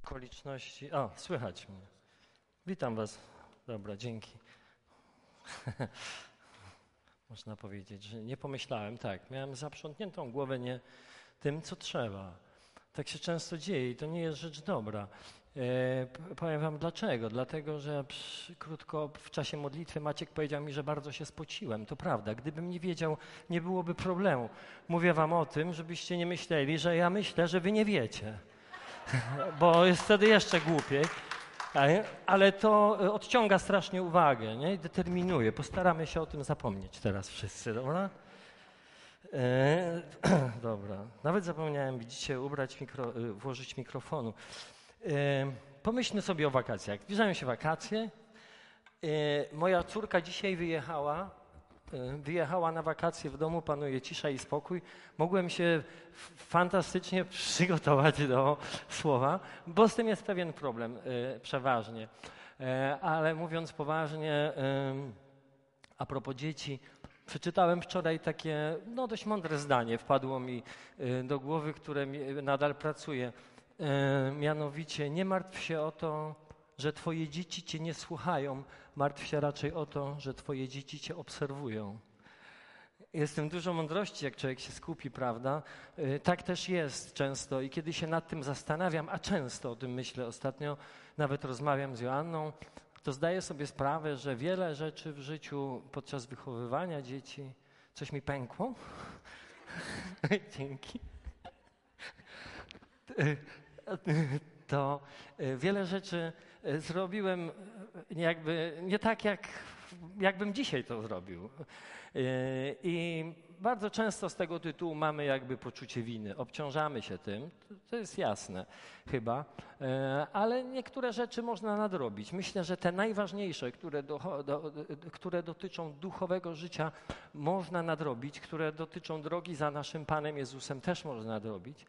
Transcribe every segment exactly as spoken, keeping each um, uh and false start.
Okoliczności. O, słychać mnie. Witam was. Dobra, dzięki. Można powiedzieć, że nie pomyślałem, tak, miałem zaprzątniętą głowę nie tym, co trzeba. Tak się często dzieje i to nie jest rzecz dobra. E, powiem wam dlaczego. Dlatego, że przy, krótko w czasie modlitwy Maciek powiedział mi, że bardzo się spociłem. To prawda. Gdybym nie wiedział, nie byłoby problemu. Mówię wam o tym, żebyście nie myśleli, że ja myślę, że wy nie wiecie. Bo jest wtedy jeszcze głupiej. Ale to odciąga strasznie uwagę, nie? I determinuje. Postaramy się o tym zapomnieć teraz wszyscy, dobra? E, dobra. Nawet zapomniałem, widzicie, ubrać mikro, włożyć mikrofonu. E, pomyślmy sobie o wakacjach. Zbliżają się wakacje. E, moja córka dzisiaj wyjechała. E, wyjechała na wakacje, w domu panuje cisza i spokój. Mogłem się fantastycznie przygotować do słowa, bo z tym jest pewien problem e, przeważnie. E, ale mówiąc poważnie, e, a propos dzieci, przeczytałem wczoraj takie no, dość mądre zdanie, wpadło mi e, do głowy, które mi nadal pracuje. E, mianowicie, nie martw się o to, że twoje dzieci cię nie słuchają, martw się raczej o to, że twoje dzieci cię obserwują. Jest w tym dużo mądrości, jak człowiek się skupi, prawda? Yy, tak też jest często i kiedy się nad tym zastanawiam, a często o tym myślę ostatnio, nawet rozmawiam z Joanną, to zdaję sobie sprawę, że wiele rzeczy w życiu podczas wychowywania dzieci, coś mi pękło? Dzięki. To wiele rzeczy zrobiłem jakby nie tak, jak, jakbym dzisiaj to zrobił. I bardzo często z tego tytułu mamy jakby poczucie winy, obciążamy się tym, to jest jasne chyba, ale niektóre rzeczy można nadrobić. Myślę, że te najważniejsze, które, do, do, które dotyczą duchowego życia, można nadrobić, które dotyczą drogi za naszym Panem Jezusem, też można nadrobić.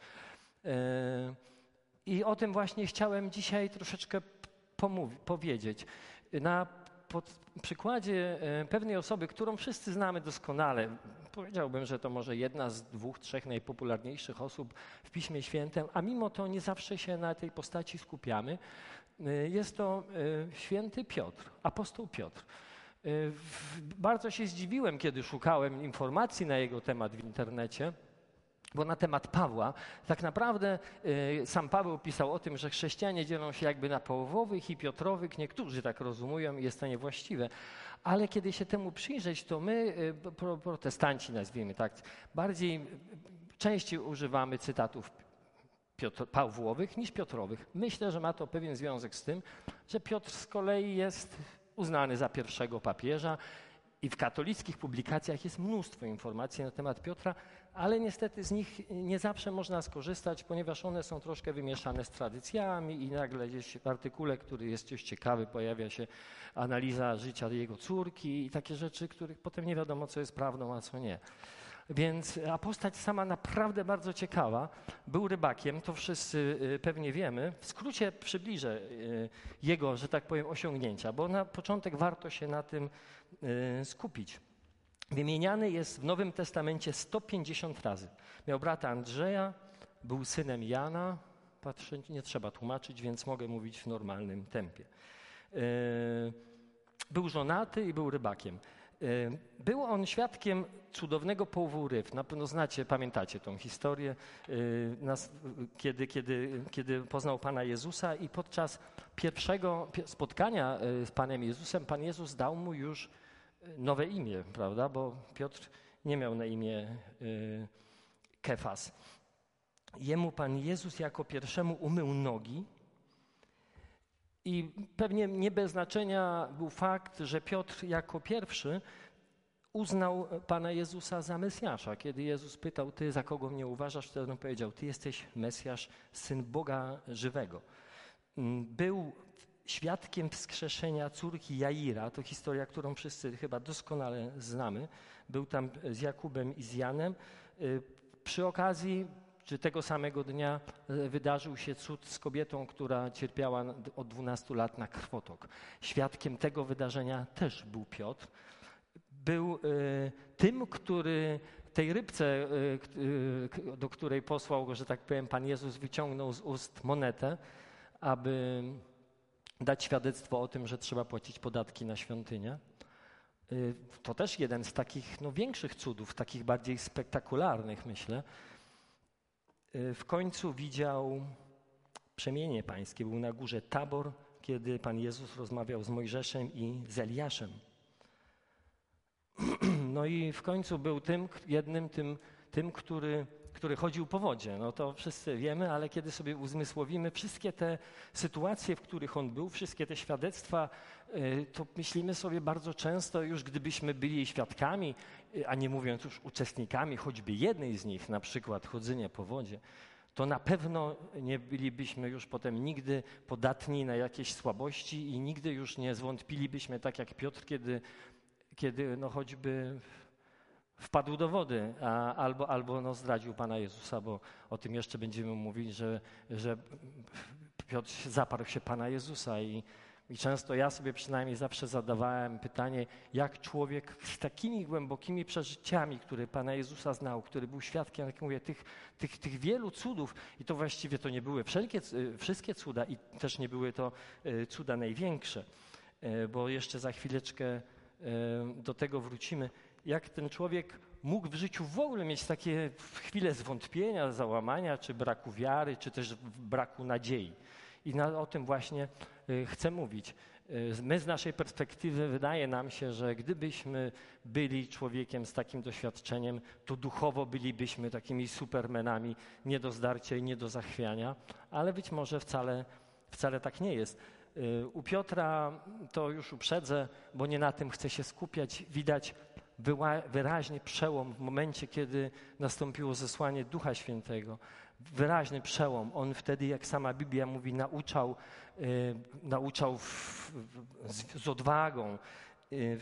I o tym właśnie chciałem dzisiaj troszeczkę pomówi- powiedzieć. Na pod przykładzie pewnej osoby, którą wszyscy znamy doskonale, powiedziałbym, że to może jedna z dwóch, trzech najpopularniejszych osób w Piśmie Świętym, a mimo to nie zawsze się na tej postaci skupiamy. Jest to święty Piotr, apostoł Piotr. Bardzo się zdziwiłem, kiedy szukałem informacji na jego temat w internecie. Bo na temat Pawła, tak naprawdę y, sam Paweł pisał o tym, że chrześcijanie dzielą się jakby na Pawłowych i Piotrowych. Niektórzy tak rozumują i jest to niewłaściwe. Ale kiedy się temu przyjrzeć, to my, y, pro, protestanci nazwijmy tak, bardziej, częściej używamy cytatów Piotr, Pawłowych niż Piotrowych. Myślę, że ma to pewien związek z tym, że Piotr z kolei jest uznany za pierwszego papieża. I w katolickich publikacjach jest mnóstwo informacji na temat Piotra, ale niestety z nich nie zawsze można skorzystać, ponieważ one są troszkę wymieszane z tradycjami i nagle gdzieś w artykule, który jest dość ciekawy, pojawia się analiza życia jego córki i takie rzeczy, których potem nie wiadomo, co jest prawdą, a co nie. Więc a postać sama naprawdę bardzo ciekawa. Był rybakiem, to wszyscy pewnie wiemy. W skrócie przybliżę jego, że tak powiem, osiągnięcia, bo na początek warto się na tym skupić. Wymieniany jest w Nowym Testamencie sto pięćdziesiąt razy. Miał brata Andrzeja, był synem Jana. Patrzę, nie trzeba tłumaczyć, więc mogę mówić w normalnym tempie. Był żonaty i był rybakiem. Był on świadkiem cudownego połowu ryb. Na pewno znacie, pamiętacie tą historię, kiedy, kiedy, kiedy poznał Pana Jezusa i podczas pierwszego spotkania z Panem Jezusem Pan Jezus dał mu już nowe imię, prawda? Bo Piotr nie miał na imię Kefas. Jemu Pan Jezus jako pierwszemu umył nogi. I pewnie nie bez znaczenia był fakt, że Piotr jako pierwszy uznał Pana Jezusa za Mesjasza. Kiedy Jezus pytał, ty za kogo mnie uważasz, wtedy on powiedział, ty jesteś Mesjasz, Syn Boga żywego. Był świadkiem wskrzeszenia córki Jaira, to historia, którą wszyscy chyba doskonale znamy. Był tam z Jakubem i z Janem. Przy okazji czy tego samego dnia wydarzył się cud z kobietą, która cierpiała od dwunastu lat na krwotok. Świadkiem tego wydarzenia też był Piotr. Był y, tym, który tej rybce, y, y, do której posłał go, że tak powiem, Pan Jezus wyciągnął z ust monetę, aby dać świadectwo o tym, że trzeba płacić podatki na świątynię. To też jeden z takich no, większych cudów, takich bardziej spektakularnych, myślę. W końcu widział przemienienie pańskie. Był na górze Tabor, kiedy Pan Jezus rozmawiał z Mojżeszem i z Eliaszem. No i w końcu był tym, jednym tym, tym który, który chodził po wodzie. No to wszyscy wiemy, ale kiedy sobie uzmysłowimy wszystkie te sytuacje, w których on był, wszystkie te świadectwa, to myślimy sobie bardzo często, już gdybyśmy byli świadkami, a nie mówiąc już uczestnikami choćby jednej z nich, na przykład chodzenia po wodzie, to na pewno nie bylibyśmy już potem nigdy podatni na jakieś słabości i nigdy już nie zwątpilibyśmy, tak jak Piotr, kiedy, kiedy no choćby wpadł do wody a, albo, albo no zdradził Pana Jezusa, bo o tym jeszcze będziemy mówić, że, że Piotr zaparł się Pana Jezusa i I często ja sobie przynajmniej zawsze zadawałem pytanie, jak człowiek z takimi głębokimi przeżyciami, które Pana Jezusa znał, który był świadkiem, jak mówię, tych, tych, tych wielu cudów, i to właściwie to nie były wszelkie, wszystkie cuda i też nie były to cuda największe, bo jeszcze za chwileczkę do tego wrócimy, jak ten człowiek mógł w życiu w ogóle mieć takie chwile zwątpienia, załamania, czy braku wiary, czy też braku nadziei. I na, o tym właśnie y, chcę mówić. Y, my z naszej perspektywy wydaje nam się, że gdybyśmy byli człowiekiem z takim doświadczeniem, to duchowo bylibyśmy takimi supermenami nie do zdarcia i nie do zachwiania, ale być może wcale, wcale tak nie jest. Y, u Piotra to już uprzedzę, bo nie na tym chcę się skupiać. Widać wyła, wyraźnie przełom w momencie, kiedy nastąpiło zesłanie Ducha Świętego. Wyraźny przełom. On wtedy, jak sama Biblia mówi, nauczał, y, nauczał w, w, z, z odwagą. Y,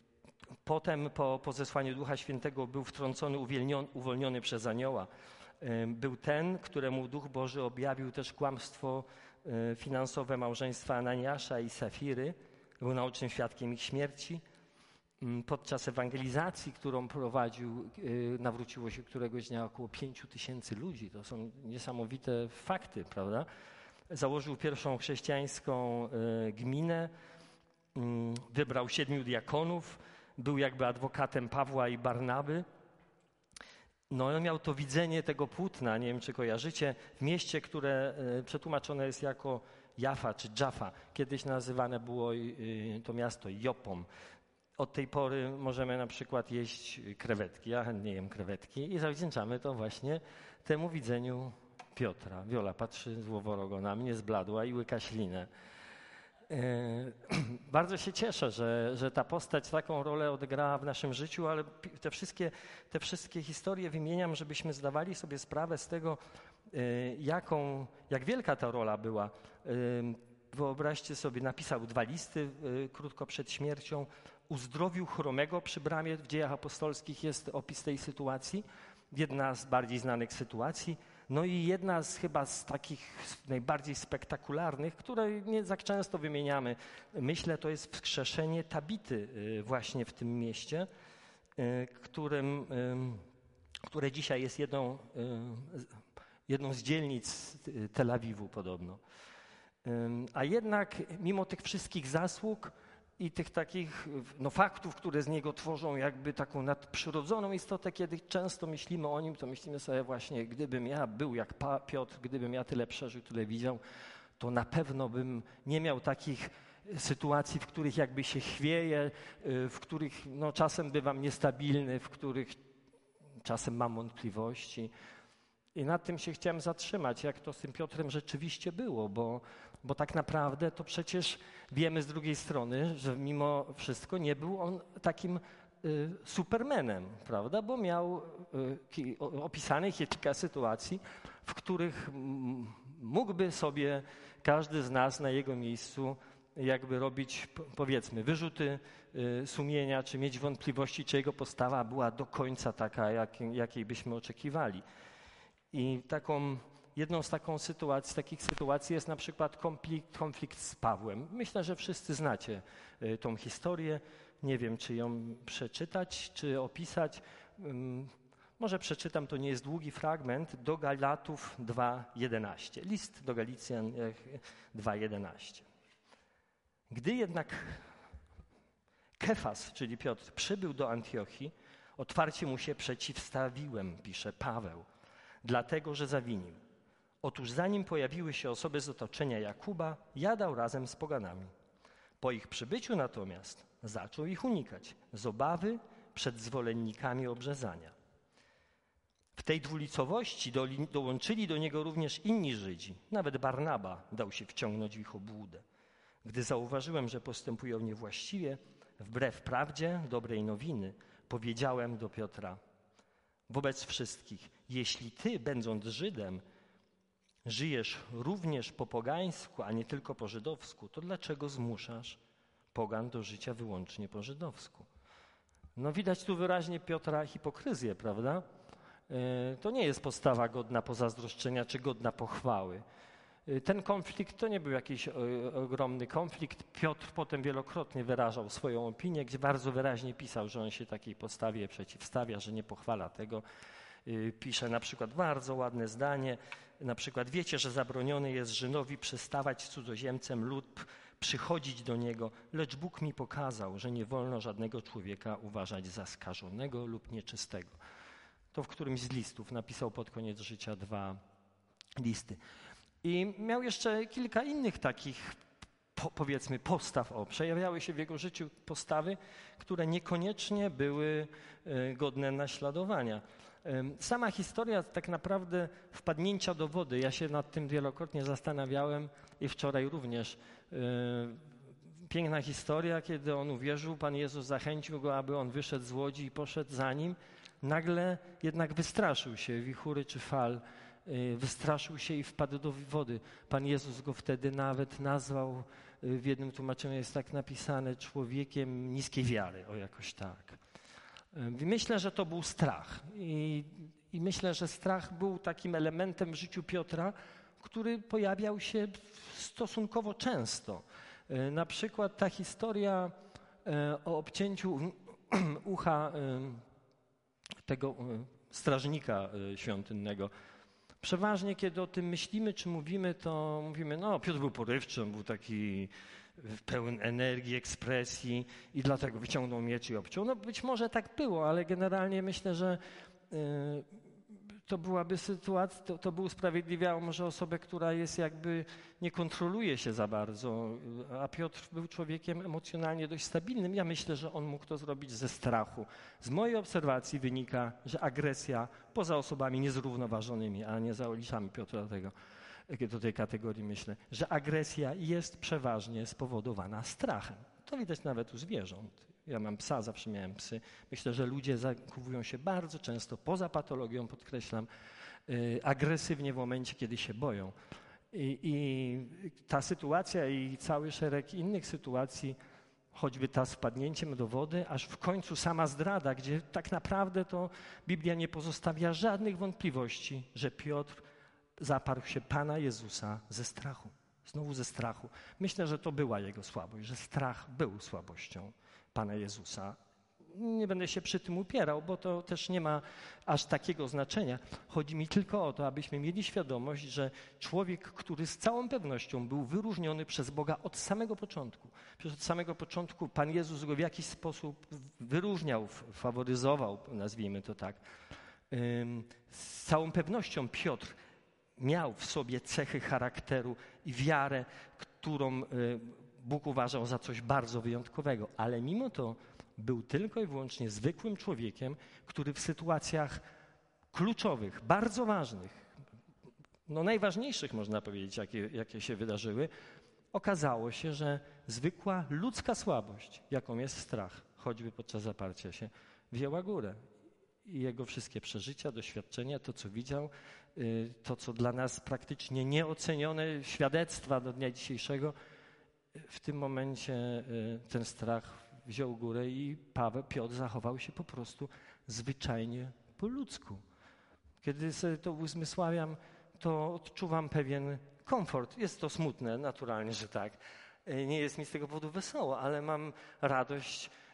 potem po, po zesłaniu Ducha Świętego był wtrącony, uwolniony, uwolniony przez anioła. Y, był ten, któremu Duch Boży objawił też kłamstwo y, finansowe małżeństwa Ananiasza i Safiry. Był naocznym świadkiem ich śmierci. Podczas ewangelizacji, którą prowadził, nawróciło się któregoś dnia około pięciu tysięcy ludzi. To są niesamowite fakty, prawda? Założył pierwszą chrześcijańską gminę, wybrał siedmiu diakonów, był jakby adwokatem Pawła i Barnaby. No, on miał to widzenie tego płótna, nie wiem czy kojarzycie, w mieście, które przetłumaczone jest jako Jaffa czy Jaffa. Kiedyś nazywane było to miasto Jopą. Od tej pory możemy na przykład jeść krewetki. Ja chętnie jem krewetki i zawdzięczamy to właśnie temu widzeniu Piotra. Wiola patrzy złowrogo na mnie, zbladła i łyka ślinę. E, bardzo się cieszę, że, że ta postać taką rolę odegrała w naszym życiu, ale te wszystkie, te wszystkie historie wymieniam, żebyśmy zdawali sobie sprawę z tego, e, jaką, jak wielka ta rola była. E, wyobraźcie sobie, napisał dwa listy e, krótko przed śmiercią, uzdrowił chromego przy bramie. W Dziejach Apostolskich jest opis tej sytuacji, jedna z bardziej znanych sytuacji. No i jedna z chyba z takich najbardziej spektakularnych, które nie tak często wymieniamy, myślę, to jest wskrzeszenie Tabity właśnie w tym mieście, którym, które dzisiaj jest jedną, jedną z dzielnic Tel Awiwu podobno. A jednak mimo tych wszystkich zasług i tych takich no, faktów, które z niego tworzą jakby taką nadprzyrodzoną istotę, kiedy często myślimy o nim, to myślimy sobie właśnie, gdybym ja był jak Piotr, gdybym ja tyle przeżył, tyle widział, to na pewno bym nie miał takich sytuacji, w których jakby się chwieje, w których no, czasem bywam niestabilny, w których czasem mam wątpliwości. I nad tym się chciałem zatrzymać, jak to z tym Piotrem rzeczywiście było, bo, bo tak naprawdę to przecież wiemy z drugiej strony, że mimo wszystko nie był on takim y, supermanem, prawda? Bo miał y, ki, opisanych kilka sytuacji, w których m, mógłby sobie każdy z nas na jego miejscu jakby robić, powiedzmy, wyrzuty y, sumienia, czy mieć wątpliwości, czy jego postawa była do końca taka, jak, jakiej byśmy oczekiwali. I taką, jedną z taką sytuacji, takich sytuacji jest na przykład konflikt, konflikt z Pawłem. Myślę, że wszyscy znacie y, tą historię. Nie wiem, czy ją przeczytać, czy opisać. Ym, Może przeczytam, to nie jest długi fragment, do Galatów dwa jedenaście. List do Galicjan dwa jedenaście. Gdy jednak Kefas, czyli Piotr, przybył do Antiochii, otwarcie mu się przeciwstawiłem, pisze Paweł, dlatego, że zawinił. Otóż zanim pojawiły się osoby z otoczenia Jakuba, jadał razem z poganami. Po ich przybyciu natomiast zaczął ich unikać z obawy przed zwolennikami obrzezania. W tej dwulicowości dołączyli do niego również inni Żydzi. Nawet Barnaba dał się wciągnąć w ich obłudę. Gdy zauważyłem, że postępują niewłaściwie, wbrew prawdzie dobrej nowiny, powiedziałem do Piotra: wobec wszystkich, jeśli ty, będąc Żydem, żyjesz również po pogańsku, a nie tylko po żydowsku, to dlaczego zmuszasz pogan do życia wyłącznie po żydowsku? No widać tu wyraźnie Piotra hipokryzję, prawda? To nie jest postawa godna pozazdroszczenia czy godna pochwały. Ten konflikt to nie był jakiś ogromny konflikt. Piotr potem wielokrotnie wyrażał swoją opinię, gdzie bardzo wyraźnie pisał, że on się takiej postawie przeciwstawia, że nie pochwala tego. Pisze na przykład bardzo ładne zdanie, na przykład: wiecie, że zabronione jest Żydowi przystawać cudzoziemcem lub przychodzić do niego, lecz Bóg mi pokazał, że nie wolno żadnego człowieka uważać za skażonego lub nieczystego. To w którymś z listów napisał pod koniec życia dwa listy. I miał jeszcze kilka innych takich, po, powiedzmy, postaw. O, przejawiały się w jego życiu postawy, które niekoniecznie były y, godne naśladowania. Y, sama historia tak naprawdę wpadnięcia do wody, ja się nad tym wielokrotnie zastanawiałem i wczoraj również. Y, piękna historia, kiedy on uwierzył, Pan Jezus zachęcił go, aby on wyszedł z łodzi i poszedł za nim. Nagle jednak wystraszył się wichury czy fal, wystraszył się i wpadł do wody. Pan Jezus go wtedy nawet nazwał, w jednym tłumaczeniu jest tak napisane, człowiekiem niskiej wiary, o jakoś tak. Myślę, że to był strach i, i myślę, że strach był takim elementem w życiu Piotra, który pojawiał się stosunkowo często. Na przykład ta historia o obcięciu ucha tego strażnika świątynnego. Przeważnie, kiedy o tym myślimy, czy mówimy, to mówimy, no Piotr był porywczy, on był taki pełen energii, ekspresji i dlatego wyciągnął miecz i obciął. No być może tak było, ale generalnie myślę, że y, to byłaby sytuacja, to, to by usprawiedliwiało może osobę, która jest jakby, nie kontroluje się za bardzo, a Piotr był człowiekiem emocjonalnie dość stabilnym. Ja myślę, że on mógł to zrobić ze strachu. Z mojej obserwacji wynika, że agresja poza osobami niezrównoważonymi, a nie zaliczamy Piotra do tego, do tej kategorii, myślę, że agresja jest przeważnie spowodowana strachem. To widać nawet u zwierząt. Ja mam psa, zawsze miałem psy. Myślę, że ludzie zachowują się bardzo często, poza patologią, podkreślam, yy, agresywnie w momencie, kiedy się boją. I, I ta sytuacja i cały szereg innych sytuacji, choćby ta z wpadnięciem do wody, aż w końcu sama zdrada, gdzie tak naprawdę to Biblia nie pozostawia żadnych wątpliwości, że Piotr zaparł się Pana Jezusa ze strachu. Znowu ze strachu. Myślę, że to była jego słabość, że strach był słabością Pana Jezusa. Nie będę się przy tym upierał, bo to też nie ma aż takiego znaczenia. Chodzi mi tylko o to, abyśmy mieli świadomość, że człowiek, który z całą pewnością był wyróżniony przez Boga od samego początku. Przecież od samego początku Pan Jezus go w jakiś sposób wyróżniał, faworyzował, nazwijmy to tak. Z całą pewnością Piotr miał w sobie cechy charakteru i wiarę, którą Bóg uważał za coś bardzo wyjątkowego, ale mimo to był tylko i wyłącznie zwykłym człowiekiem, który w sytuacjach kluczowych, bardzo ważnych, no najważniejszych można powiedzieć, jakie, jakie się wydarzyły, okazało się, że zwykła ludzka słabość, jaką jest strach, choćby podczas zaparcia się, wzięła górę. I jego wszystkie przeżycia, doświadczenia, to co widział, to co dla nas praktycznie nieocenione świadectwa do dnia dzisiejszego, w tym momencie ten strach wziął górę i Paweł, Piotr zachował się po prostu zwyczajnie po ludzku. Kiedy sobie to uzmysławiam, to odczuwam pewien komfort. Jest to smutne, naturalnie, że tak. Nie jest mi z tego powodu wesoło, ale mam radość,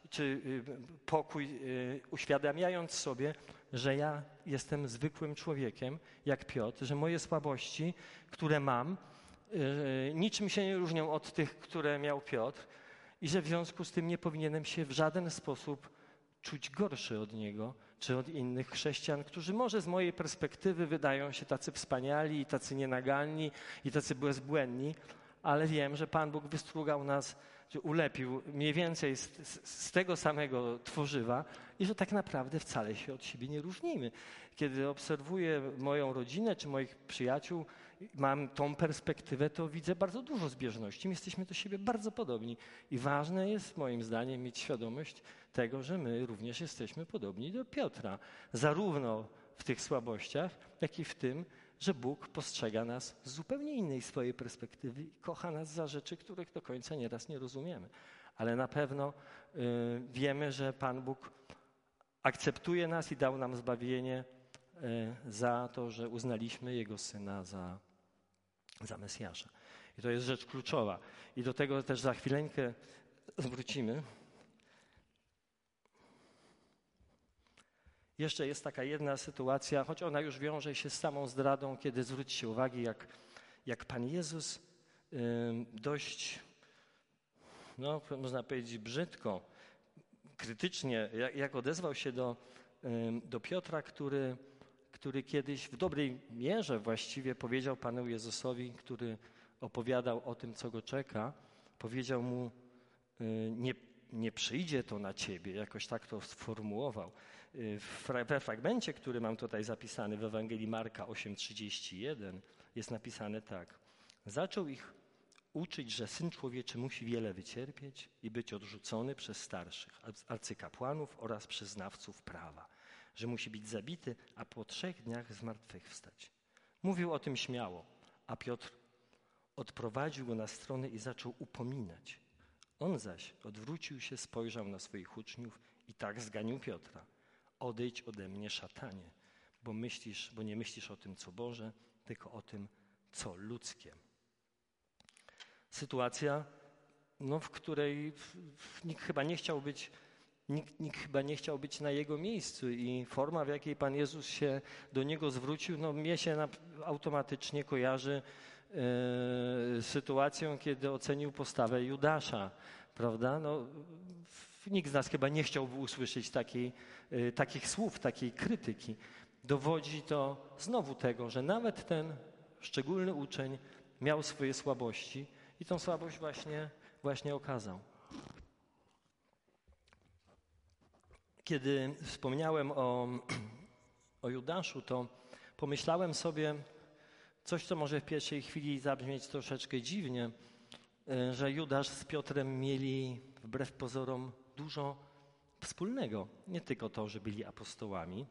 czy pokój, uświadamiając sobie, że ja jestem zwykłym człowiekiem, jak Piotr, że moje słabości, które mam, niczym się nie różnią od tych, które miał Piotr i że w związku z tym nie powinienem się w żaden sposób czuć gorszy od niego, czy od innych chrześcijan, którzy może z mojej perspektywy wydają się tacy wspaniali i tacy nienaganni i tacy bezbłędni, ale wiem, że Pan Bóg wystrugał nas, że ulepił mniej więcej z, z, z tego samego tworzywa i że tak naprawdę wcale się od siebie nie różnimy. Kiedy obserwuję moją rodzinę czy moich przyjaciół, mam tą perspektywę, to widzę bardzo dużo zbieżności. My jesteśmy do siebie bardzo podobni i ważne jest moim zdaniem mieć świadomość tego, że my również jesteśmy podobni do Piotra. Zarówno w tych słabościach, jak i w tym, że Bóg postrzega nas z zupełnie innej swojej perspektywy i kocha nas za rzeczy, których do końca nieraz nie rozumiemy. Ale na pewno y, wiemy, że Pan Bóg akceptuje nas i dał nam zbawienie y, za to, że uznaliśmy Jego Syna za, za Mesjasza. I to jest rzecz kluczowa. I do tego też za chwileńkę wrócimy. Jeszcze jest taka jedna sytuacja, choć ona już wiąże się z samą zdradą, kiedy zwróćcie uwagi, jak, jak Pan Jezus y, dość, no można powiedzieć brzydko, krytycznie, jak, jak odezwał się do, y, do Piotra, który, który kiedyś w dobrej mierze właściwie powiedział Panu Jezusowi, który opowiadał o tym, co go czeka, powiedział mu, y, nie, nie przyjdzie to na ciebie, jakoś tak to sformułował. We fragmencie, który mam tutaj zapisany w Ewangelii Marka osiem trzydzieści jeden jest napisane tak. Zaczął ich uczyć, że Syn Człowieczy musi wiele wycierpieć i być odrzucony przez starszych, arcykapłanów oraz przez znawców prawa, że musi być zabity, a po trzech dniach zmartwychwstać. Mówił o tym śmiało, a Piotr odprowadził go na stronę i zaczął upominać. On zaś odwrócił się, spojrzał na swoich uczniów i tak zganił Piotra. Odejdź ode mnie, szatanie, bo myślisz, bo nie myślisz o tym, co Boże, tylko o tym, co ludzkie. Sytuacja, no, w której nikt chyba nie chciał być, nikt, nikt chyba nie chciał być na jego miejscu i forma, w jakiej Pan Jezus się do niego zwrócił, no mnie się na, automatycznie kojarzy e, sytuacją, kiedy ocenił postawę Judasza, prawda? No, nikt z nas chyba nie chciałby usłyszeć takiej, y, takich słów, takiej krytyki. Dowodzi to znowu tego, że nawet ten szczególny uczeń miał swoje słabości i tą słabość właśnie, właśnie okazał. Kiedy wspomniałem o, o Judaszu, to pomyślałem sobie coś, co może w pierwszej chwili zabrzmieć troszeczkę dziwnie, y, że Judasz z Piotrem mieli wbrew pozorom dużo wspólnego. Nie tylko to, że byli apostołami,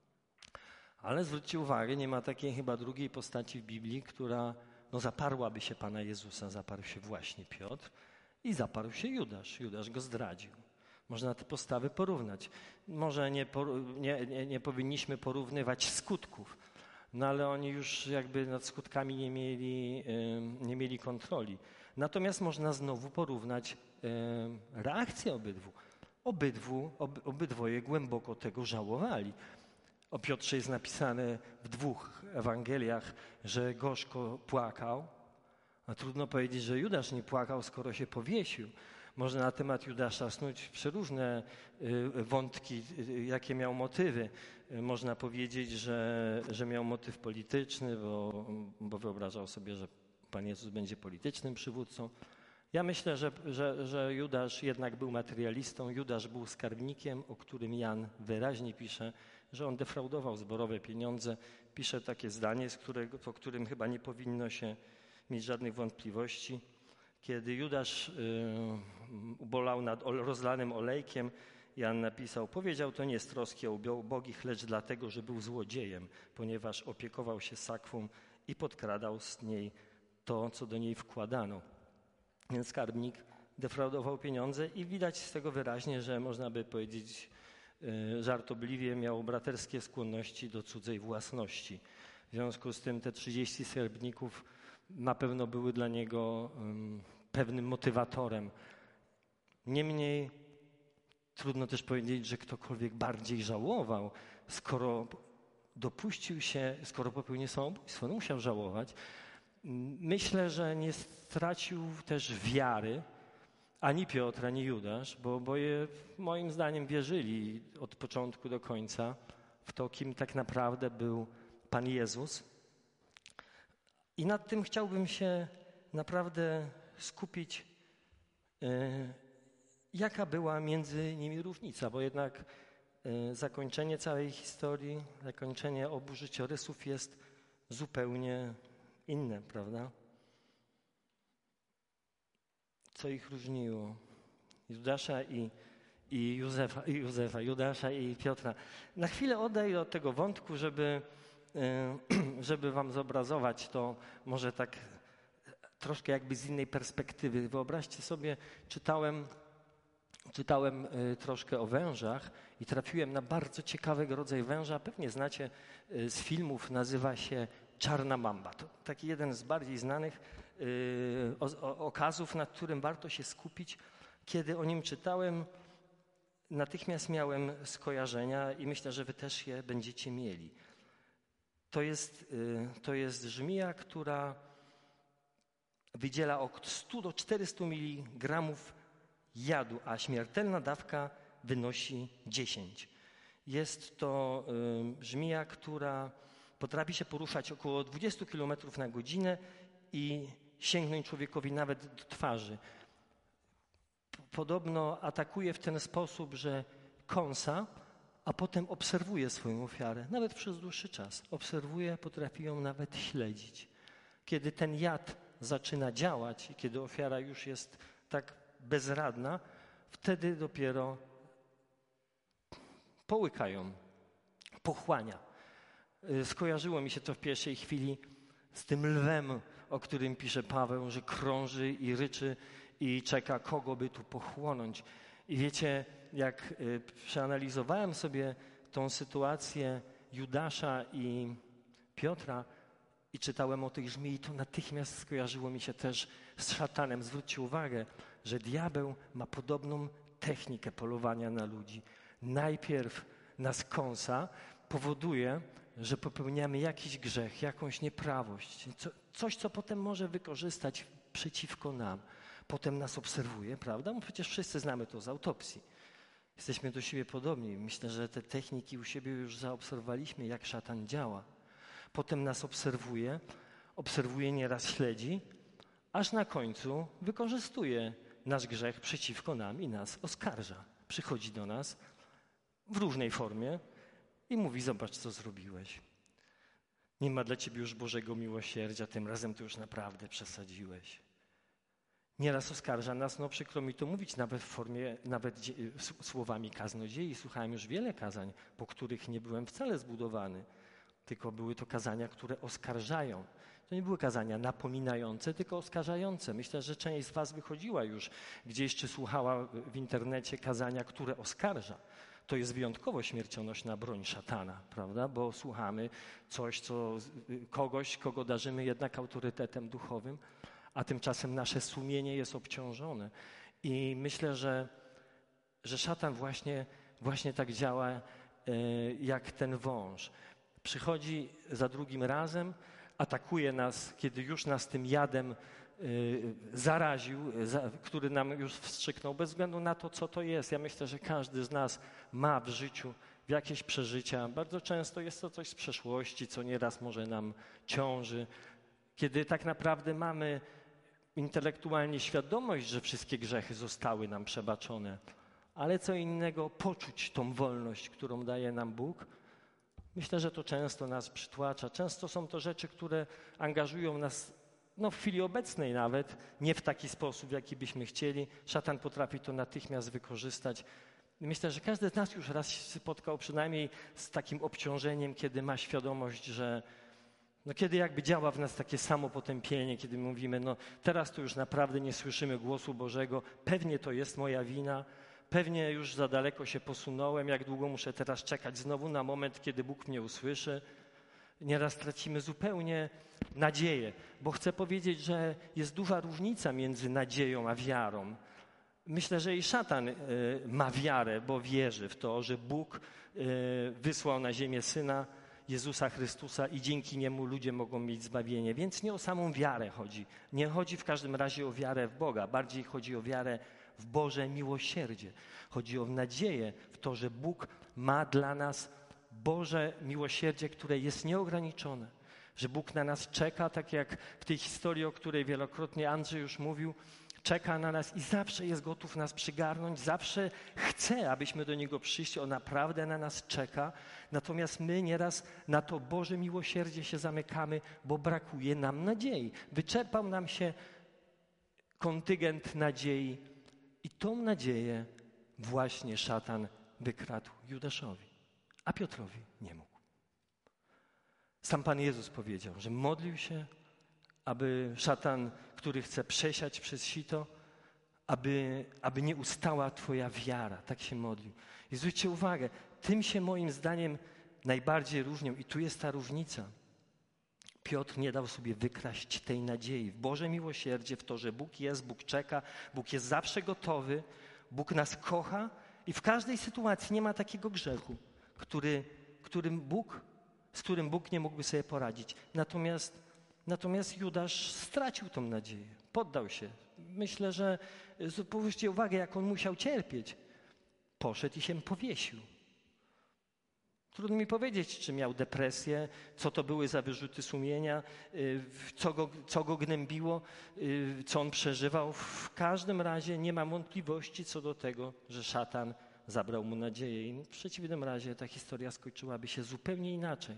ale zwróćcie uwagę, nie ma takiej chyba drugiej postaci w Biblii, która no, zaparłaby się Pana Jezusa. Zaparł się właśnie Piotr i zaparł się Judasz. Judasz go zdradził. Można te postawy porównać. Może nie, nie, nie, nie powinniśmy porównywać skutków, no ale oni już jakby nad skutkami nie mieli, nie mieli kontroli. Natomiast można znowu porównać reakcję obydwu. Obydwu, ob, obydwoje głęboko tego żałowali. O Piotrze jest napisane w dwóch Ewangeliach, że gorzko płakał, a trudno powiedzieć, że Judasz nie płakał, skoro się powiesił. Można na temat Judasza snuć przeróżne y, wątki, y, jakie miał motywy. Y, można powiedzieć, że, że miał motyw polityczny, bo, bo wyobrażał sobie, że Pan Jezus będzie politycznym przywódcą. Ja myślę, że, że, że Judasz jednak był materialistą. Judasz był skarbnikiem, o którym Jan wyraźnie pisze, że on defraudował zborowe pieniądze. Pisze takie zdanie, z którego, o którym chyba nie powinno się mieć żadnych wątpliwości. Kiedy Judasz y, ubolał nad rozlanym olejkiem, Jan napisał, powiedział to nie z troski o ubogich, lecz dlatego, że był złodziejem, ponieważ opiekował się sakwą i podkradał z niej to, co do niej wkładano. Więc skarbnik defraudował pieniądze i widać z tego wyraźnie, że można by powiedzieć y, żartobliwie miał braterskie skłonności do cudzej własności. W związku z tym te trzydzieści skarbników na pewno były dla niego um, pewnym motywatorem. Niemniej trudno też powiedzieć, że ktokolwiek bardziej żałował, skoro dopuścił się, skoro popełnił samobójstwo, no musiał żałować. Myślę, że nie stracił też wiary ani Piotr, ani Judasz, bo oboje moim zdaniem wierzyli od początku do końca w to, kim tak naprawdę był Pan Jezus. I nad tym chciałbym się naprawdę skupić, yy, jaka była między nimi różnica, bo jednak yy, zakończenie całej historii, zakończenie obu życiorysów jest zupełnie inne, prawda? Co ich różniło? Judasza i, i Józefa, i Józefa, Judasza i Piotra. Na chwilę odejdę od tego wątku, żeby, żeby wam zobrazować to może tak troszkę jakby z innej perspektywy. Wyobraźcie sobie, czytałem, czytałem troszkę o wężach i trafiłem na bardzo ciekawego rodzaju węża. Pewnie znacie z filmów, nazywa się czarna mamba. To taki jeden z bardziej znanych yy, o, o, okazów, nad którym warto się skupić. Kiedy o nim czytałem, natychmiast miałem skojarzenia i myślę, że wy też je będziecie mieli. To jest, yy, to jest żmija, która wydziela od stu do czterystu miligramów jadu, a śmiertelna dawka wynosi dziesięć. Jest to yy, żmija, która potrafi się poruszać około dwadzieścia kilometrów na godzinę i sięgnąć człowiekowi nawet do twarzy. Podobno atakuje w ten sposób, że kąsa, a potem obserwuje swoją ofiarę, nawet przez dłuższy czas. Obserwuje, potrafi ją nawet śledzić. Kiedy ten jad zaczyna działać i kiedy ofiara już jest tak bezradna, wtedy dopiero połyka ją, pochłania. Skojarzyło mi się to w pierwszej chwili z tym lwem, o którym pisze Paweł, że krąży i ryczy i czeka, kogo by tu pochłonąć. I wiecie, jak przeanalizowałem sobie tą sytuację Judasza i Piotra i czytałem o tych żmii, to natychmiast skojarzyło mi się też z szatanem. Zwróćcie uwagę, że diabeł ma podobną technikę polowania na ludzi. Najpierw nas kąsa, powoduje, że popełniamy jakiś grzech, jakąś nieprawość, co, coś, co potem może wykorzystać przeciwko nam. Potem nas obserwuje, prawda? No przecież wszyscy znamy to z autopsji. Jesteśmy do siebie podobni. Myślę, że te techniki u siebie już zaobserwowaliśmy, jak szatan działa. Potem nas obserwuje, obserwuje, nieraz śledzi, aż na końcu wykorzystuje nasz grzech przeciwko nam i nas oskarża. Przychodzi do nas w różnej formie i mówi, zobacz, co zrobiłeś. Nie ma dla ciebie już Bożego miłosierdzia, tym razem to już naprawdę przesadziłeś. Nieraz oskarża nas, no przykro mi to mówić, nawet w formie, nawet słowami kaznodziei. Słuchałem już wiele kazań, po których nie byłem wcale zbudowany, tylko były to kazania, które oskarżają. To nie były kazania napominające, tylko oskarżające. Myślę, że część z was wychodziła już gdzieś, czy słuchała w internecie kazania, które oskarża. To jest wyjątkowo śmiercionośna broń szatana, prawda? Bo słuchamy coś, co kogoś, kogo darzymy jednak autorytetem duchowym, a tymczasem nasze sumienie jest obciążone. I myślę, że, że szatan właśnie, właśnie tak działa e, jak ten wąż. Przychodzi za drugim razem, atakuje nas, kiedy już nas tym jadem y, zaraził, za, który nam już wstrzyknął, bez względu na to, co to jest. Ja myślę, że każdy z nas ma w życiu jakieś przeżycia. Bardzo często jest to coś z przeszłości, co nieraz może nam ciąży. Kiedy tak naprawdę mamy intelektualnie świadomość, że wszystkie grzechy zostały nam przebaczone, ale co innego poczuć tą wolność, którą daje nam Bóg. Myślę, że to często nas przytłacza. Często są to rzeczy, które angażują nas, no w chwili obecnej nawet, nie w taki sposób, jaki byśmy chcieli. Szatan potrafi to natychmiast wykorzystać. Myślę, że każdy z nas już raz się spotkał przynajmniej z takim obciążeniem, kiedy ma świadomość, że no kiedy jakby działa w nas takie samo potępienie, kiedy mówimy, no teraz to już naprawdę nie słyszymy głosu Bożego, pewnie to jest moja wina, pewnie już za daleko się posunąłem, jak długo muszę teraz czekać znowu na moment, kiedy Bóg mnie usłyszy. Nieraz tracimy zupełnie nadzieję, bo chcę powiedzieć, że jest duża różnica między nadzieją a wiarą. Myślę, że i szatan y, ma wiarę, bo wierzy w to, że Bóg y, wysłał na ziemię Syna Jezusa Chrystusa i dzięki Niemu ludzie mogą mieć zbawienie. Więc nie o samą wiarę chodzi. Nie chodzi w każdym razie o wiarę w Boga. Bardziej chodzi o wiarę w Boże miłosierdzie. Chodzi o nadzieję w to, że Bóg ma dla nas Boże miłosierdzie, które jest nieograniczone. Że Bóg na nas czeka, tak jak w tej historii, o której wielokrotnie Andrzej już mówił, czeka na nas i zawsze jest gotów nas przygarnąć, zawsze chce, abyśmy do Niego przyjść. On naprawdę na nas czeka. Natomiast my nieraz na to Boże miłosierdzie się zamykamy, bo brakuje nam nadziei. Wyczerpał nam się kontyngent nadziei i tą nadzieję właśnie szatan wykradł Judaszowi, a Piotrowi nie mógł. Sam Pan Jezus powiedział, że modlił się, aby szatan, który chce przesiać przez sito, aby, aby nie ustała Twoja wiara. Tak się modlił. I zwróćcie uwagę, tym się moim zdaniem najbardziej różnią. I tu jest ta różnica. Piotr nie dał sobie wykraść tej nadziei w Boże miłosierdzie, w to, że Bóg jest, Bóg czeka, Bóg jest zawsze gotowy, Bóg nas kocha i w każdej sytuacji nie ma takiego grzechu, który, którym Bóg, z którym Bóg nie mógłby sobie poradzić. Natomiast, natomiast Judasz stracił tą nadzieję, poddał się. Myślę, że zwróćcie uwagę, jak on musiał cierpieć. Poszedł i się powiesił. Trudno mi powiedzieć, czy miał depresję, co to były za wyrzuty sumienia, co go, co go gnębiło, co on przeżywał. W każdym razie nie mam wątpliwości co do tego, że szatan zabrał mu nadzieję. I w przeciwnym razie ta historia skończyłaby się zupełnie inaczej.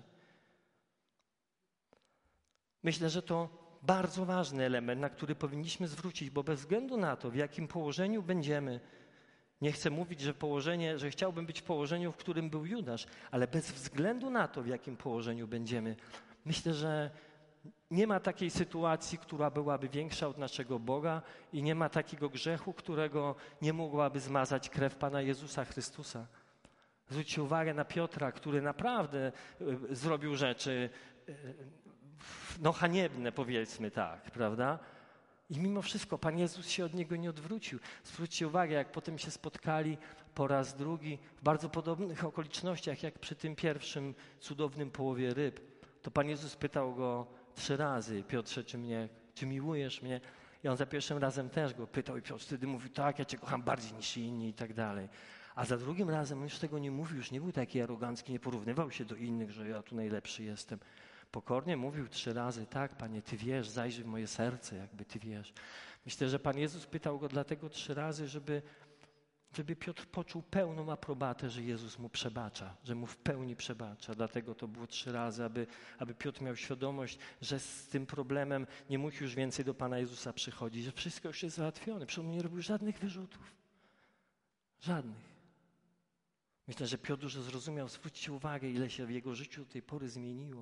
Myślę, że to bardzo ważny element, na który powinniśmy zwrócić, bo bez względu na to, w jakim położeniu będziemy, nie chcę mówić, że położenie, że chciałbym być w położeniu, w którym był Judasz, ale bez względu na to, w jakim położeniu będziemy, myślę, że nie ma takiej sytuacji, która byłaby większa od naszego Boga i nie ma takiego grzechu, którego nie mogłaby zmazać krew Pana Jezusa Chrystusa. Zwróćcie uwagę na Piotra, który naprawdę y, zrobił rzeczy y, no haniebne, powiedzmy tak, prawda? I mimo wszystko Pan Jezus się od niego nie odwrócił. Zwróćcie uwagę, jak potem się spotkali po raz drugi w bardzo podobnych okolicznościach, jak przy tym pierwszym cudownym połowie ryb. To Pan Jezus pytał go trzy razy: Piotrze, czy mnie, czy miłujesz mnie? I on za pierwszym razem też go pytał i Piotr wtedy mówił: tak, ja Cię kocham bardziej niż inni i tak dalej. A za drugim razem on już tego nie mówił, już nie był taki arogancki, nie porównywał się do innych, że ja tu najlepszy jestem. Pokornie mówił trzy razy: tak, Panie, Ty wiesz, zajrzyj w moje serce, jakby Ty wiesz. Myślę, że Pan Jezus pytał go dlatego trzy razy, żeby, żeby Piotr poczuł pełną aprobatę, że Jezus mu przebacza, że mu w pełni przebacza. Dlatego to było trzy razy, aby, aby Piotr miał świadomość, że z tym problemem nie musi już więcej do Pana Jezusa przychodzić, że wszystko już jest załatwione. Przecież on nie robił żadnych wyrzutów. Żadnych. Myślę, że Piotr już zrozumiał, zwróćcie uwagę, ile się w jego życiu do tej pory zmieniło.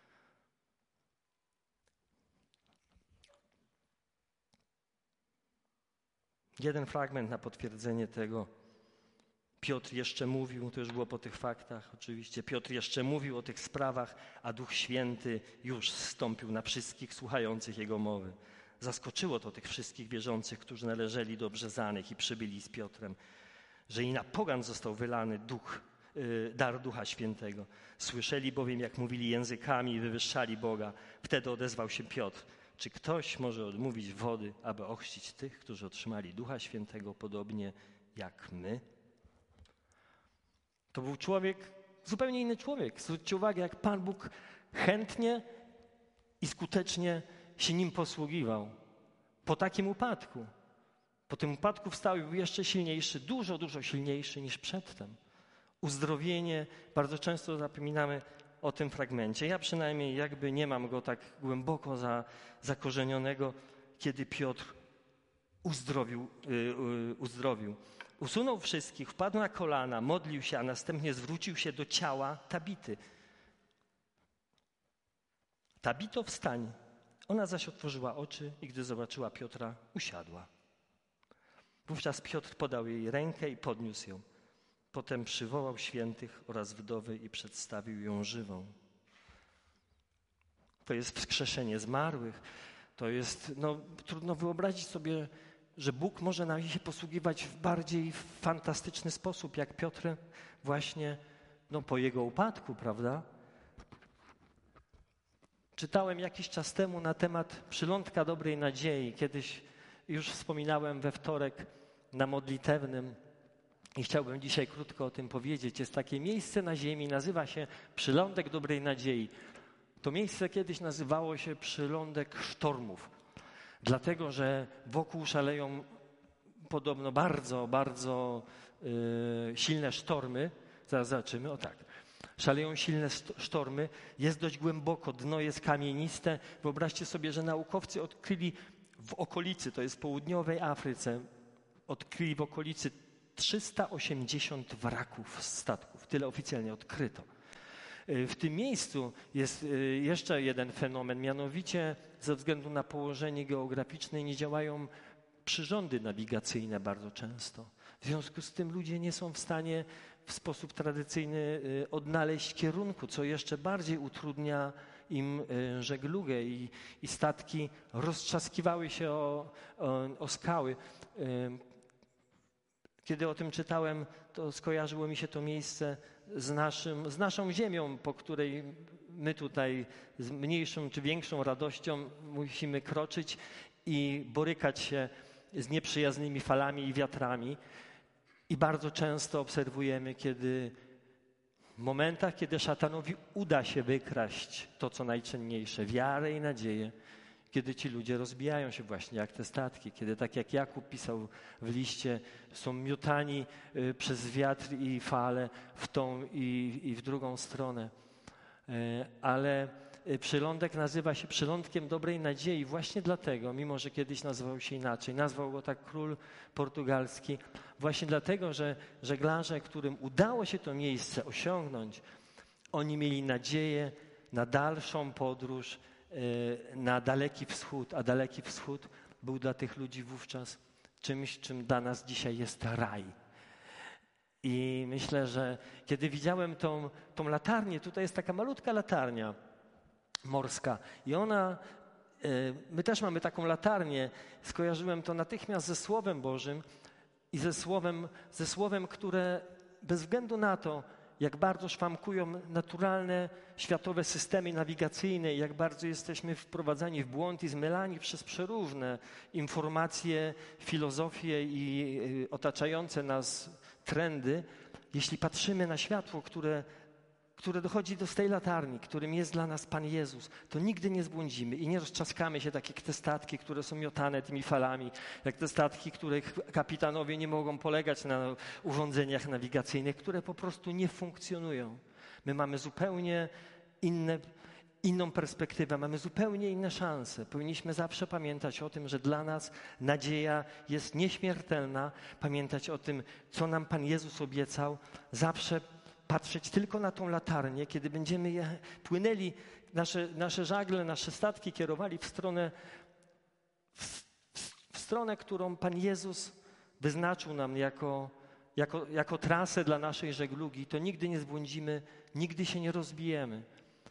Jeden fragment na potwierdzenie tego. Piotr jeszcze mówił, to już było po tych faktach oczywiście, Piotr jeszcze mówił o tych sprawach, a Duch Święty już zstąpił na wszystkich słuchających Jego mowy. Zaskoczyło to tych wszystkich wierzących, którzy należeli do obrzezanych i przybyli z Piotrem, że i na pogan został wylany duch, yy, dar Ducha Świętego. Słyszeli bowiem, jak mówili językami i wywyższali Boga. Wtedy odezwał się Piotr: czy ktoś może odmówić wody, aby ochrzcić tych, którzy otrzymali Ducha Świętego podobnie jak my? To był człowiek, zupełnie inny człowiek. Zwróćcie uwagę, jak Pan Bóg chętnie i skutecznie się nim posługiwał. Po takim upadku. Po tym upadku wstał i był jeszcze silniejszy, dużo, dużo silniejszy niż przedtem. Uzdrowienie, bardzo często zapominamy o tym fragmencie. Ja przynajmniej jakby nie mam go tak głęboko za, zakorzenionego, kiedy Piotr uzdrowił, yy, uzdrowił. Usunął wszystkich, wpadł na kolana, modlił się, a następnie zwrócił się do ciała Tabity. Tabito, wstań. Ona zaś otworzyła oczy i gdy zobaczyła Piotra, usiadła. Wówczas Piotr podał jej rękę i podniósł ją. Potem przywołał świętych oraz wdowy i przedstawił ją żywą. To jest wskrzeszenie zmarłych. To jest, no trudno wyobrazić sobie, że Bóg może nam się posługiwać w bardziej fantastyczny sposób, jak Piotr właśnie no, po jego upadku, prawda? Czytałem jakiś czas temu na temat przylądka dobrej nadziei. Kiedyś już wspominałem we wtorek na modlitewnym i chciałbym dzisiaj krótko o tym powiedzieć. Jest takie miejsce na ziemi, nazywa się przylądek dobrej nadziei. To miejsce kiedyś nazywało się przylądek sztormów, dlatego że wokół szaleją podobno bardzo, bardzo yy, silne sztormy. Zaraz zobaczymy, o tak. Szaleją silne sztormy, jest dość głęboko, dno jest kamieniste. Wyobraźcie sobie, że naukowcy odkryli w okolicy, to jest w południowej Afryce, odkryli w okolicy trzysta osiemdziesiąt wraków statków. Tyle oficjalnie odkryto. W tym miejscu jest jeszcze jeden fenomen, mianowicie ze względu na położenie geograficzne nie działają przyrządy nawigacyjne bardzo często. W związku z tym ludzie nie są w stanie w sposób tradycyjny odnaleźć kierunku, co jeszcze bardziej utrudnia im żeglugę i, i statki roztrzaskiwały się o, o, o skały. Kiedy o tym czytałem, to skojarzyło mi się to miejsce z, naszym, z naszą ziemią, po której my tutaj z mniejszą czy większą radością musimy kroczyć i borykać się z nieprzyjaznymi falami i wiatrami. I bardzo często obserwujemy, kiedy w momentach, kiedy szatanowi uda się wykraść to, co najcenniejsze, wiarę i nadzieję, kiedy ci ludzie rozbijają się właśnie jak te statki, kiedy tak jak Jakub pisał w liście, są miotani przez wiatr i fale w tą i, i w drugą stronę. Ale przylądek nazywa się przylądkiem dobrej nadziei właśnie dlatego, mimo że kiedyś nazywał się inaczej, nazwał go tak król portugalski, właśnie dlatego, że żeglarze, którym udało się to miejsce osiągnąć, oni mieli nadzieję na dalszą podróż, na Daleki Wschód, a Daleki Wschód był dla tych ludzi wówczas czymś, czym dla nas dzisiaj jest raj. I myślę, że kiedy widziałem tą, tą latarnię, tutaj jest taka malutka latarnia morska i ona, my też mamy taką latarnię, skojarzyłem to natychmiast ze Słowem Bożym i ze Słowem, ze Słowem, które bez względu na to, jak bardzo szwankują naturalne, światowe systemy nawigacyjne, jak bardzo jesteśmy wprowadzani w błąd i zmylani przez przeróżne informacje, filozofie i otaczające nas trendy, jeśli patrzymy na światło, które, które dochodzi do tej latarni, którym jest dla nas Pan Jezus, to nigdy nie zbłądzimy i nie roztrzaskamy się tak jak te statki, które są miotane tymi falami, jak te statki, których kapitanowie nie mogą polegać na urządzeniach nawigacyjnych, które po prostu nie funkcjonują. My mamy zupełnie inne, inną perspektywę, mamy zupełnie inne szanse. Powinniśmy zawsze pamiętać o tym, że dla nas nadzieja jest nieśmiertelna, pamiętać o tym, co nam Pan Jezus obiecał, zawsze patrzeć tylko na tą latarnię, kiedy będziemy je, płynęli, nasze, nasze żagle, nasze statki kierowali w stronę, w, w, w stronę, którą Pan Jezus wyznaczył nam jako, jako, jako trasę dla naszej żeglugi, to nigdy nie zbłądzimy, nigdy się nie rozbijemy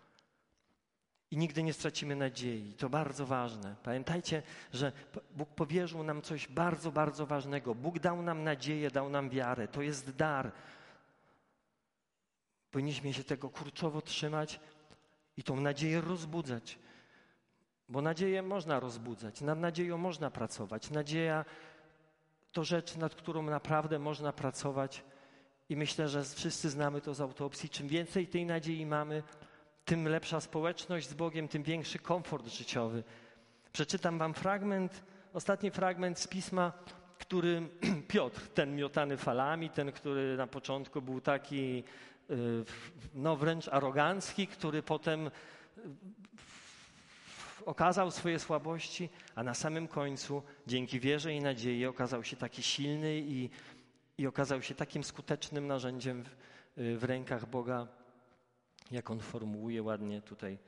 i nigdy nie stracimy nadziei. To bardzo ważne. Pamiętajcie, że Bóg powierzył nam coś bardzo, bardzo ważnego. Bóg dał nam nadzieję, dał nam wiarę. To jest dar. Powinniśmy się tego kurczowo trzymać i tą nadzieję rozbudzać. Bo nadzieję można rozbudzać, nad nadzieją można pracować. Nadzieja to rzecz, nad którą naprawdę można pracować i myślę, że wszyscy znamy to z autopsji. Czym więcej tej nadziei mamy, tym lepsza społeczność z Bogiem, tym większy komfort życiowy. Przeczytam wam fragment, ostatni fragment z Pisma, który Piotr, ten miotany falami, ten, który na początku był taki no wręcz arogancki, który potem okazał swoje słabości, a na samym końcu dzięki wierze i nadziei okazał się taki silny i, i okazał się takim skutecznym narzędziem w, w rękach Boga, jak on formułuje ładnie tutaj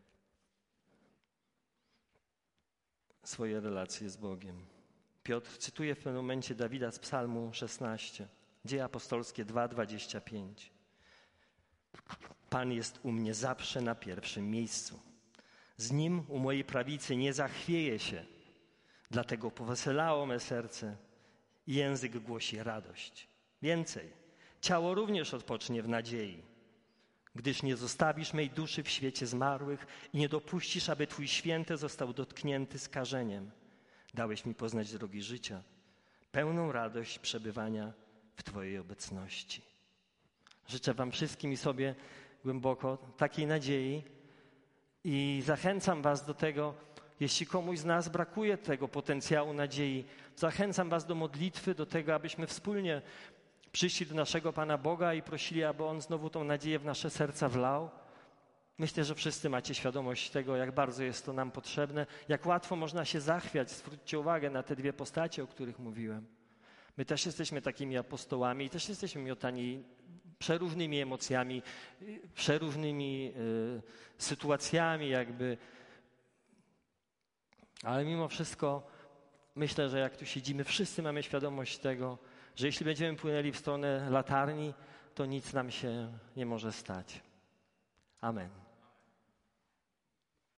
swoje relacje z Bogiem. Piotr cytuje w pewnym momencie Dawida z Psalmu szesnaście, Dzieje apostolskie dwa, dwadzieścia pięć. Pan jest u mnie zawsze na pierwszym miejscu. Z Nim u mojej prawicy nie zachwieje się. Dlatego poweselało me serce i język głosi radość. Więcej, ciało również odpocznie w nadziei, gdyż nie zostawisz mej duszy w świecie zmarłych i nie dopuścisz, aby Twój święty został dotknięty skażeniem. Dałeś mi poznać drogi życia, pełną radość przebywania w Twojej obecności. Życzę Wam wszystkim i sobie głęboko takiej nadziei i zachęcam Was do tego, jeśli komuś z nas brakuje tego potencjału nadziei, zachęcam Was do modlitwy, do tego, abyśmy wspólnie przyszli do naszego Pana Boga i prosili, aby On znowu tą nadzieję w nasze serca wlał. Myślę, że wszyscy macie świadomość tego, jak bardzo jest to nam potrzebne, jak łatwo można się zachwiać. Zwróćcie uwagę na te dwie postacie, o których mówiłem. My też jesteśmy takimi apostołami i też jesteśmy miotani przeróżnymi emocjami, przeróżnymi y, sytuacjami jakby. Ale mimo wszystko myślę, że jak tu siedzimy, wszyscy mamy świadomość tego, że jeśli będziemy płynęli w stronę latarni, to nic nam się nie może stać. Amen.